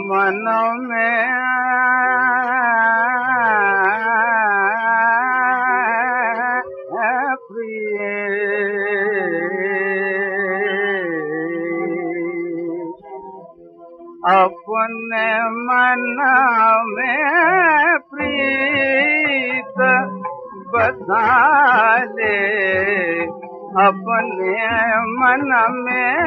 मन में प्रिय अपने मन में प्रीत बसा ले, अपने मन में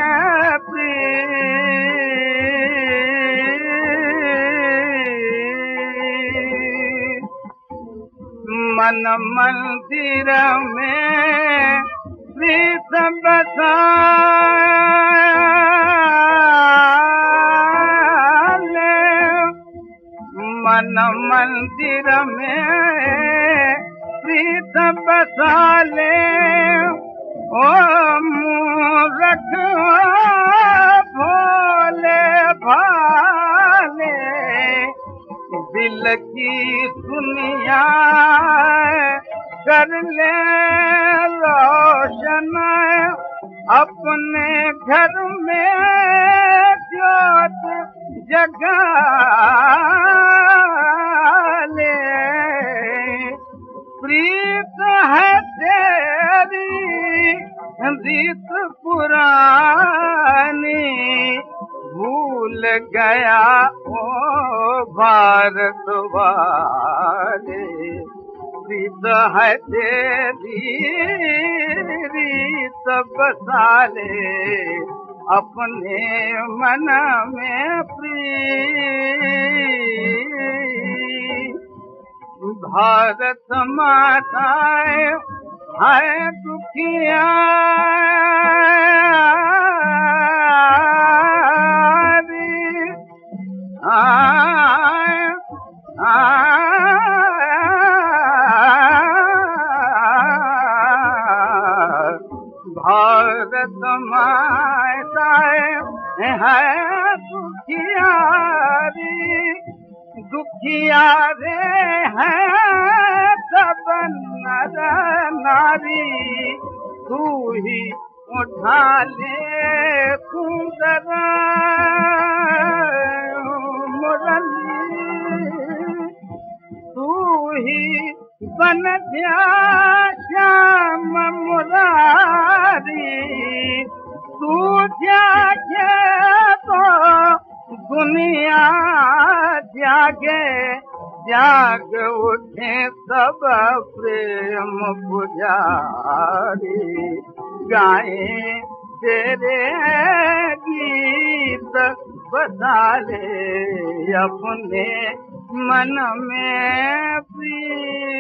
मन मंदिर में प्रीत बसा ले, मन मंदिर में प्रीत बसा ले। ओ मूरख भोले भाले, दिल की दुनिया कर ले रोशन, अपने घर में ज्योत जगा ले। प्रीत है तेरी रीत पुरानी, भूल गया ओ भारत वाले। प्रीत है तेरी रीत बसा ले, अपने मन में प्रीत। भारत माता है दुखिया भारत माता है दुखियारी, दुखियारे हैं सब नर नारी। तू ही उठा ले सुंदर मुरली, तू ही बन जा श्याम मुरारी। तू जागे तो दुनिया जागे, जाग उठे सब प्रेम पुजारी। गाए तेरे गीत बसा ले, अपने मन में प्रिय।